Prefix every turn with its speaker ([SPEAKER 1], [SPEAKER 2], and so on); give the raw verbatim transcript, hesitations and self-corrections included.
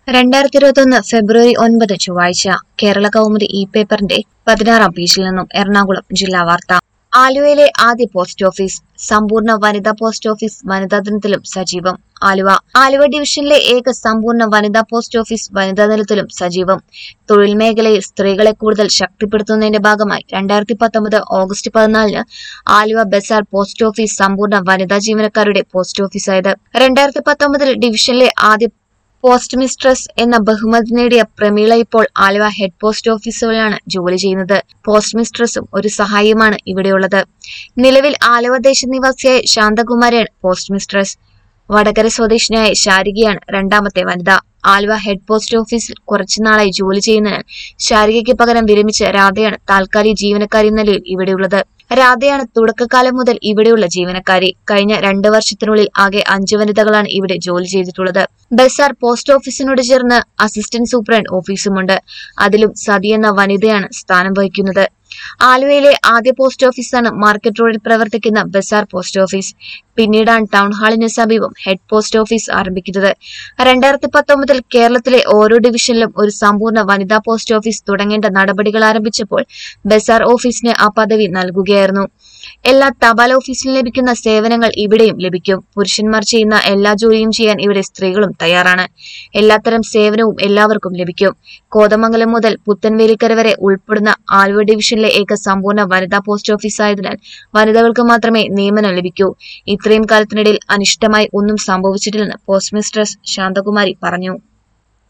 [SPEAKER 1] രണ്ടായിരത്തി ഇരുപത്തി ഒന്ന് ഫെബ്രുവരി ഒൻപത് ചൊവ്വാഴ്ച കേരള കൗമുദി ഇ പേപ്പറിന്റെ പതിനാറാം പേജിൽ നിന്നും എറണാകുളം ജില്ലാ വാർത്ത. ആലുവയിലെ ആദ്യ പോസ്റ്റ് ഓഫീസ്. സമ്പൂർണ്ണ വനിതാ പോസ്റ്റ് ഓഫീസ് വനിതാ ദിനത്തിലും സജീവം. ആലുവ ആലുവ ഡിവിഷനിലെ ഏക സമ്പൂർണ്ണ വനിതാ പോസ്റ്റ് ഓഫീസ് വനിതാ ദിനത്തിലും സജീവം. തൊഴിൽ മേഖലയിൽ സ്ത്രീകളെ കൂടുതൽ ശക്തിപ്പെടുത്തുന്നതിന്റെ ഭാഗമായി രണ്ടായിരത്തി പത്തൊമ്പത് ഓഗസ്റ്റ് പതിനാലിന് ആലുവ ബസാർ പോസ്റ്റ് ഓഫീസ് സമ്പൂർണ്ണ വനിതാ ജീവനക്കാരുടെ പോസ്റ്റ് ഓഫീസായത്. രണ്ടായിരത്തി പത്തൊമ്പതിൽ ഡിവിഷനിലെ ആദ്യ പോസ്റ്റ് മിസ്ട്രസ് എന്ന ബഹുമതി നേടിയ പ്രമീള ഇപ്പോൾ ആലുവ ഹെഡ് പോസ്റ്റ് ഓഫീസുകളിലാണ് ജോലി ചെയ്യുന്നത്. പോസ്റ്റ് മിസ്ട്രസും ഒരു സഹായിയുമാണ് ഇവിടെയുള്ളത്. നിലവിൽ ആലുവ ദേശനിവാസിയായ ശാന്തകുമാരിയാണ് പോസ്റ്റ് മിസ്ട്രസ്. വടകര സ്വദേശിനിയായ ശാരികയാണ് രണ്ടാമത്തെ വനിത. ആലുവ ഹെഡ് പോസ്റ്റ് ഓഫീസിൽ കുറച്ചുനാളായി ജോലി ചെയ്യുന്നതിനാൽ ശാരികയ്ക്ക് പകരം വിരമിച്ച രാധയാണ് താൽക്കാലിക ജീവനക്കാരി എന്ന നിലയിൽ ഇവിടെയുള്ളത്. രാധയാണ് തുടക്കകാലം മുതൽ ഇവിടെയുള്ള ജീവനക്കാരി. കഴിഞ്ഞ രണ്ട് വർഷത്തിനുള്ളിൽ ആകെ അഞ്ച് വനിതകളാണ് ഇവിടെ ജോലി ചെയ്തിട്ടുള്ളത്. ബസാർ പോസ്റ്റ് ഓഫീസിനോട് ചേർന്ന് അസിസ്റ്റന്റ് സൂപ്രണ്ട് ഓഫീസുമുണ്ട്. അതിലും സതി എന്ന വനിതയാണ് സ്ഥാനം വഹിക്കുന്നത്. ആലുവയിലെ ആദ്യ പോസ്റ്റ് ഓഫീസാണ് മാർക്കറ്റ് റോഡിൽ പ്രവർത്തിക്കുന്ന ബസാർ പോസ്റ്റ് ഓഫീസ്. പിന്നീടാണ് ടൗൺ ഹാളിന് സമീപം ഹെഡ് പോസ്റ്റ് ഓഫീസ് ആരംഭിക്കുന്നത്. രണ്ടായിരത്തി പത്തൊമ്പതിൽ കേരളത്തിലെ ഓരോ ഡിവിഷനിലും ഒരു സമ്പൂർണ്ണ വനിതാ പോസ്റ്റ് ഓഫീസ് തുടങ്ങേണ്ട നടപടികൾ ആരംഭിച്ചപ്പോൾ ബസാർ ഓഫീസിന് ആ പദവി നൽകുകയായിരുന്നു. എല്ലാ തപാൽ ഓഫീസിലും ലഭിക്കുന്ന സേവനങ്ങൾ ഇവിടെയും ലഭിക്കും. പുരുഷന്മാർ ചെയ്യുന്ന എല്ലാ ജോലിയും ചെയ്യാൻ ഇവിടെ സ്ത്രീകളും തയ്യാറാണ്. എല്ലാത്തരം സേവനവും എല്ലാവർക്കും ലഭിക്കും. കോതമംഗലം മുതൽ പുത്തൻവേലിക്കര വരെ ഉൾപ്പെടുന്ന ആലുവ ഡിവിഷനിലെ ഏക സമ്പൂർണ്ണ വനിതാ പോസ്റ്റ് ഓഫീസ് ആയതിനാൽ വനിതകൾക്ക് മാത്രമേ നിയമനം ലഭിക്കൂ. ഇത്രയും കാലത്തിനിടയിൽ അനിഷ്ടമായി ഒന്നും സംഭവിച്ചിട്ടില്ലെന്ന് പോസ്റ്റ് മിസ്ട്രസ് ശാന്തകുമാരി പറഞ്ഞു.